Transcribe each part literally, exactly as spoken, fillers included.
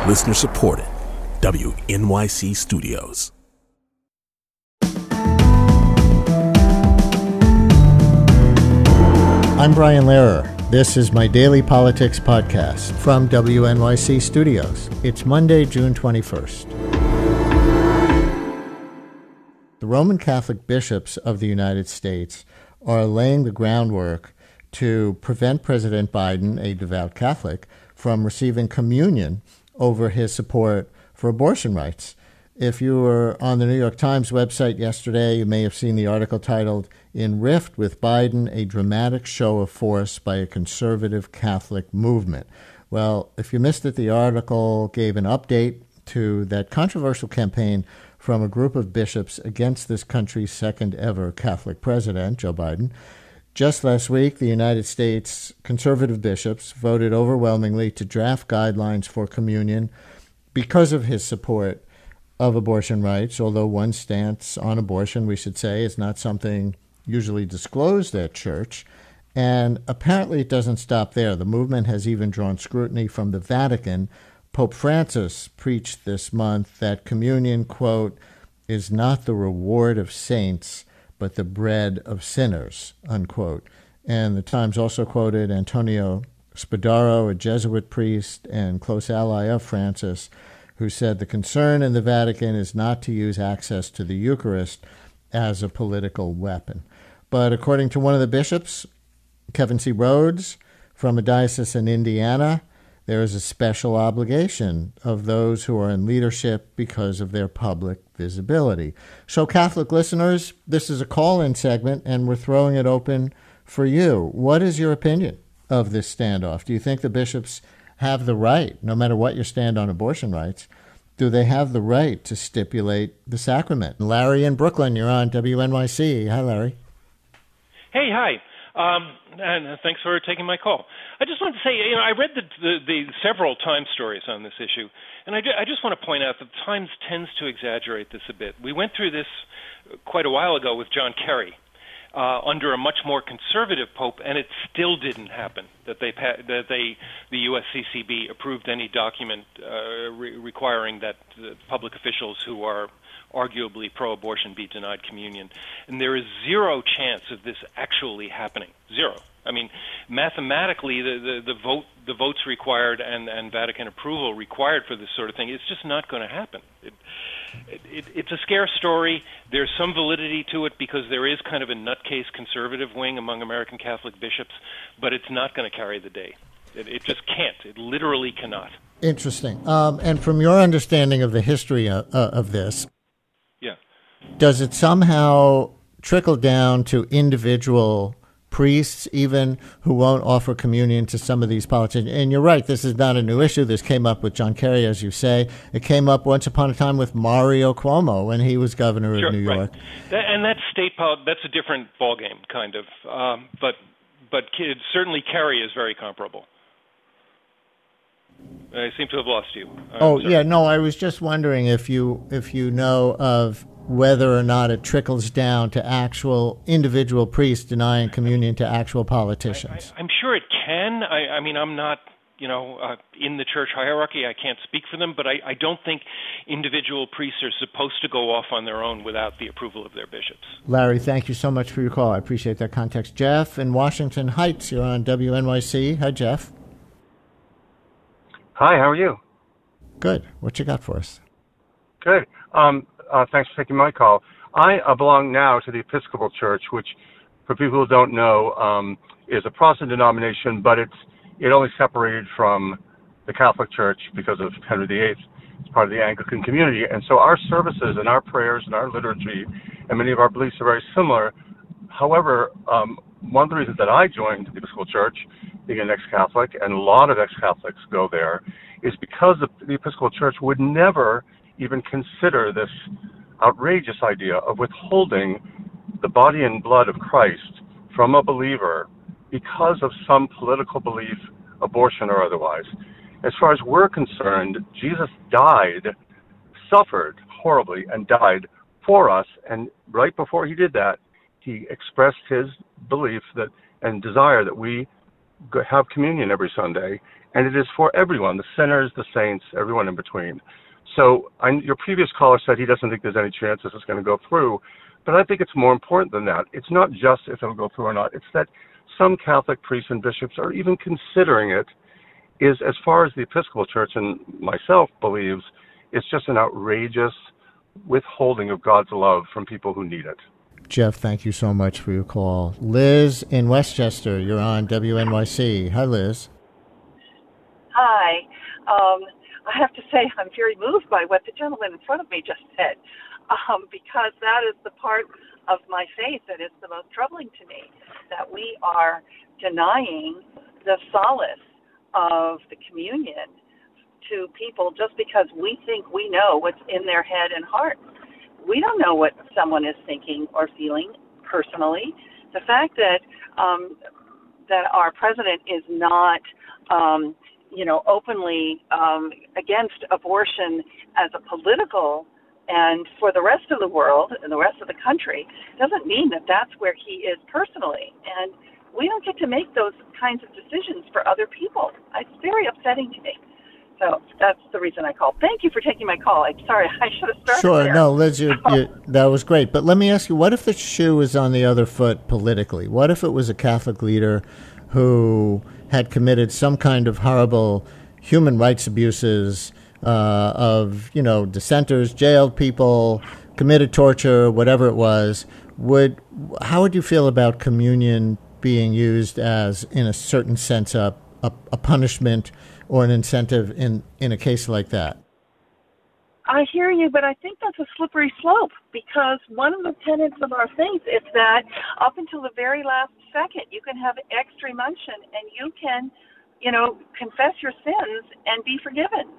Listener supported. W N Y C Studios. I'm Brian Lehrer. This is my daily politics podcast from W N Y C Studios. It's Monday, June twenty-first. The Roman Catholic bishops of the United States are laying the groundwork to prevent President Biden, a devout Catholic, from receiving communion over his support for abortion rights. If you were on the New York Times website yesterday, you may have seen the article titled, "In Rift with Biden, a Dramatic Show of Force by a Conservative Catholic Movement." Well, if you missed it, the article gave an update to that controversial campaign from a group of bishops against this country's second ever Catholic president, Joe Biden. Just last week, the United States conservative bishops voted overwhelmingly to draft guidelines for communion because of his support of abortion rights, although one stance on abortion, we should say, is not something usually disclosed at church. And apparently it doesn't stop there. The movement has even drawn scrutiny from the Vatican. Pope Francis preached this month that communion, quote, is not the reward of saints, but the bread of sinners, unquote. And the Times also quoted Antonio Spadaro, a Jesuit priest and close ally of Francis, who said the concern in the Vatican is not to use access to the Eucharist as a political weapon. But according to one of the bishops, Kevin C. Rhodes, from a diocese in Indiana, there is a special obligation of those who are in leadership because of their public visibility. So, Catholic listeners, this is a call-in segment, and we're throwing it open for you. What is your opinion of this standoff? Do you think the bishops have the right, no matter what your stand on abortion rights, do they have the right to stipulate the sacrament? Larry in Brooklyn, you're on W N Y C. Hi, Larry. Hey, hi. Um, and thanks for taking my call. I just wanted to say, you know, I read the, the, the several Times stories on this issue, and I, I just want to point out that the Times tends to exaggerate this a bit. We went through this quite a while ago with John Kerry uh, under a much more conservative pope, and it still didn't happen that they that they the U S C C B approved any document uh, re- requiring that the public officials who are arguably pro-abortion be denied communion. And there is zero chance of this actually happening. Zero. I mean, mathematically, the, the, the vote, the votes required and, and Vatican approval required for this sort of thing, it's just not going to happen. It, it, it, it's a scare story. There's some validity to it because there is kind of a nutcase conservative wing among American Catholic bishops, but it's not going to carry the day. It, it just can't. It literally cannot. Interesting. Um, and from your understanding of the history of, uh, of this, yeah, does it somehow trickle down to individual priests, even who won't offer communion to some of these politicians? And you're right, this is not a new issue. This came up with John Kerry, as you say. It came up once upon a time with Mario Cuomo when he was governor sure, of New York. Right. That, and that's state pol- That's a different ballgame, kind of. Um, but but certainly Kerry is very comparable. I seem to have lost you. I'm oh, sorry. yeah, no, I was just wondering if you if you know of whether or not it trickles down to actual individual priests denying communion to actual politicians. I, I, I'm sure it can. I, I mean, I'm not, you know, uh, in the church hierarchy. I can't speak for them, but I, I don't think individual priests are supposed to go off on their own without the approval of their bishops. Larry, thank you so much for your call. I appreciate that context. Jeff in Washington Heights, you're on W N Y C. Hi, Jeff. Hi, how are you? Good. What you got for us? Good. Um, uh, thanks for taking my call. I uh, belong now to the Episcopal Church, which, for people who don't know, um, is a Protestant denomination, but it's it only separated from the Catholic Church because of Henry the Eighth. It's part of the Anglican community. And so our services and our prayers and our liturgy and many of our beliefs are very similar. However, um, one of the reasons that I joined the Episcopal Church, being an ex-Catholic, and a lot of ex-Catholics go there, is because the, the Episcopal Church would never even consider this outrageous idea of withholding the body and blood of Christ from a believer because of some political belief, abortion or otherwise. As far as we're concerned, Jesus died, suffered horribly, and died for us, and right before he did that, he expressed his belief that and desire that we go- have communion every Sunday, and it is for everyone, the sinners, the saints, everyone in between. So I, your previous caller said he doesn't think there's any chance this is going to go through, but I think it's more important than that. It's not just if it'll go through or not. It's that some Catholic priests and bishops are even considering it. Is, as far as the Episcopal Church and myself believes, it's just an outrageous withholding of God's love from people who need it. Jeff, thank you so much for your call. Liz in Westchester, you're on W N Y C. Hi, Liz. Hi. Um, I have to say I'm very moved by what the gentleman in front of me just said, um, because that is the part of my faith that is the most troubling to me, that we are denying the solace of the communion to people just because we think we know what's in their head and heart. We don't know what someone is thinking or feeling personally. The fact that um, that our president is not, um, you know, openly um, against abortion as a political and for the rest of the world and the rest of the country doesn't mean that that's where he is personally. And we don't get to make those kinds of decisions for other people. It's very upsetting to me. So that's the reason I called. Thank you for taking my call. I'm sorry, I should have started Sure, there. no, Liz, you, you, that was great. But let me ask you, what if the shoe was on the other foot politically? What if it was a Catholic leader who had committed some kind of horrible human rights abuses uh, of, you know, dissenters, jailed people, committed torture, whatever it was? Would how would you feel about communion being used as, in a certain sense, a, a, a punishment or an incentive in, in a case like that? I hear you, but I think that's a slippery slope, because one of the tenets of our faith is that up until the very last second, you can have extreme unction and you can, you know, confess your sins and be forgiven.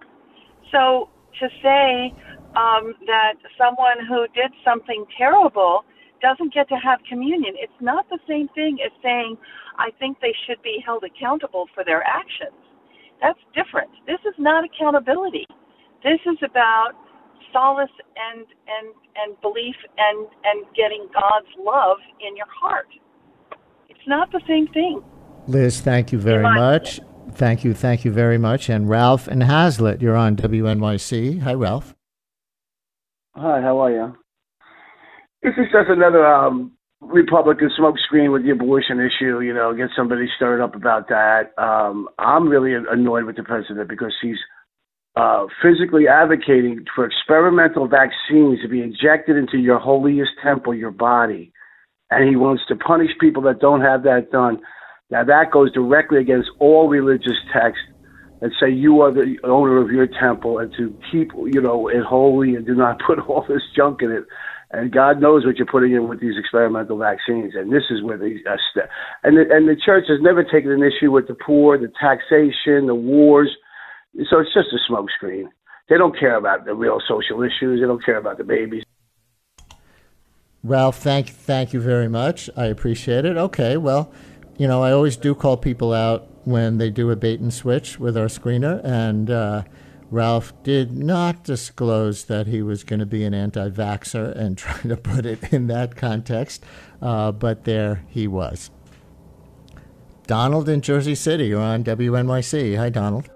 So to say um, that someone who did something terrible doesn't get to have communion, it's not the same thing as saying, I think they should be held accountable for their actions. That's different. This is not accountability. This is about solace and and, and belief and, and getting God's love in your heart. It's not the same thing. Liz, thank you very much. Thank you, thank you very much. And Ralph and Hazlitt, you're on W N Y C. Hi, Ralph. Hi, how are you? This is just another um, Republican smokescreen with the abortion issue, you know, get somebody stirred up about that. Um, I'm really annoyed with the president because he's uh, physically advocating for experimental vaccines to be injected into your holiest temple, your body. And he wants to punish people that don't have that done. Now, that goes directly against all religious texts that say you are the owner of your temple and to keep, you know, it holy and do not put all this junk in it. And God knows what you're putting in with these experimental vaccines. And this is where the uh, st- and the, and the church has never taken an issue with the poor, the taxation, the wars. So it's just a smokescreen. They don't care about the real social issues. They don't care about the babies. Ralph, thank thank you very much. I appreciate it. Okay, well, you know, I always do call people out when they do a bait and switch with our screener, and uh, Ralph did not disclose that he was going to be an anti-vaxxer and try to put it in that context, uh, but there he was. Donald in Jersey City, you're on W N Y C. Hi, Donald.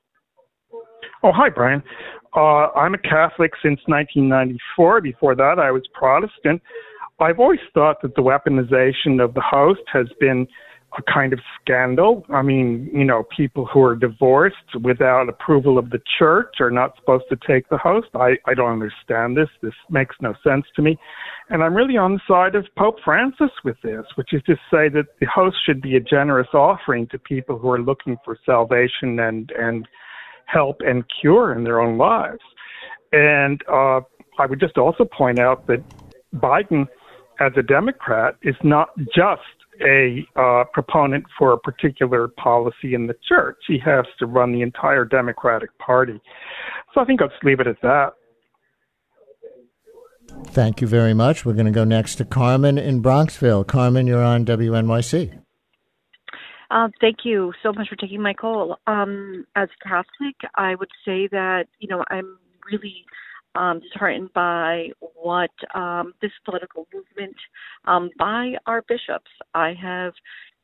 Oh, hi, Brian. Uh, I'm a Catholic since nineteen ninety-four. Before that, I was Protestant. I've always thought that the weaponization of the host has been a kind of scandal. I mean, you know, people who are divorced without approval of the church are not supposed to take the host. I, I don't understand this. This makes no sense to me. And I'm really on the side of Pope Francis with this, which is to say that the host should be a generous offering to people who are looking for salvation and, and help and cure in their own lives. And uh, I would just also point out that Biden, as a Democrat, is not just a uh, proponent for a particular policy in the church. He has to run the entire Democratic Party. So I think I'll just leave it at that. Thank you very much. We're going to go next to Carmen in Bronxville. Carmen, you're on W N Y C. Uh, thank you so much for taking my call. Um, as a Catholic, I would say that, you know, I'm really um, disheartened by what um, this political movement um, by our bishops. I have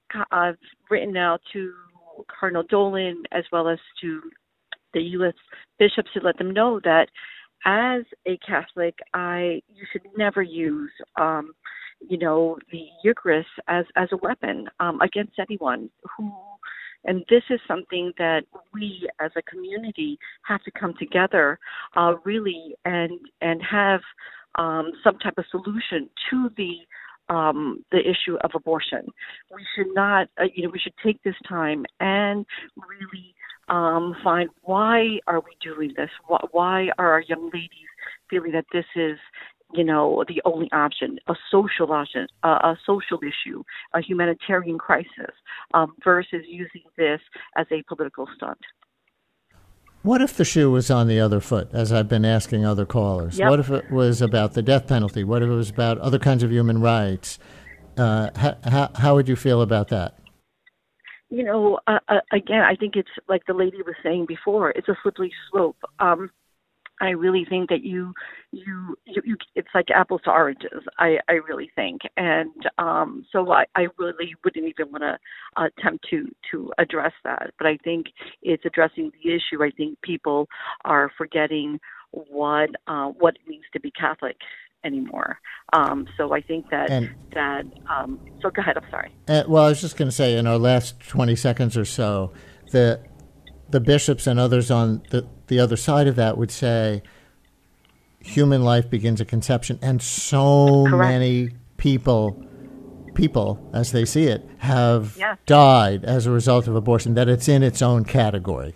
I've written out to Cardinal Dolan as well as to the U S bishops to let them know that as a Catholic, I you should never use, um, you know, the Eucharist as, as a weapon um, against anyone who, and this is something that we as a community have to come together uh, really and and have um, some type of solution to the um, the issue of abortion. We should not, uh, you know, we should take this time and really um, find why are we doing this? Why, why are our young ladies feeling that this is, you know, the only option, a social option, uh, a social issue, a humanitarian crisis, um, versus using this as a political stunt? What if the shoe was on the other foot, as I've been asking other callers? Yep. What if it was about the death penalty? What if it was about other kinds of human rights? Uh, how, how, how would you feel about that? You know, uh, uh, again, I think it's like the lady was saying before, it's a slippery slope. Um, I really think that you, you, you, you, it's like apples to oranges. I, I really think, and um, so I, I really wouldn't even want to attempt to to address that. But I think it's addressing the issue. I think people are forgetting what uh, what it means to be Catholic anymore. Um, so I think that and, that. Um, so go ahead. I'm sorry. Uh, well, I was just going to say, in our last twenty seconds or so, the the bishops and others on the, the other side of that would say human life begins at conception, and so Correct. many people, people as they see it, have Yes. died as a result of abortion, that it's in its own category.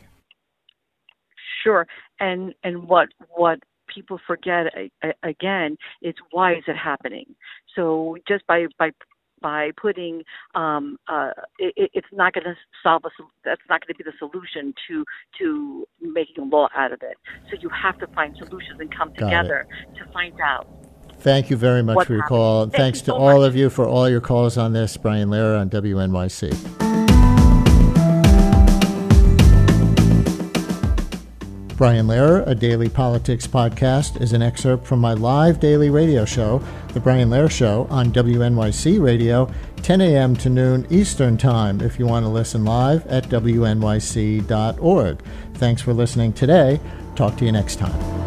Sure, and and what what people forget uh, again is why is it happening? So just by by by putting, um, uh, it, it's not going to solve a. That's not going to be the solution to to making a law out of it. So you have to find solutions and come Got together to find out. Thank you very much What's for your happening. call. Thank Thanks you to so all much. of you for all your calls on this. Brian Lehrer on W N Y C. Brian Lehrer, a daily politics podcast, is an excerpt from my live daily radio show, The Brian Lehrer Show, on W N Y C Radio, ten a.m. to noon Eastern Time, if you want to listen live at W N Y C dot org. Thanks for listening today. Talk to you next time.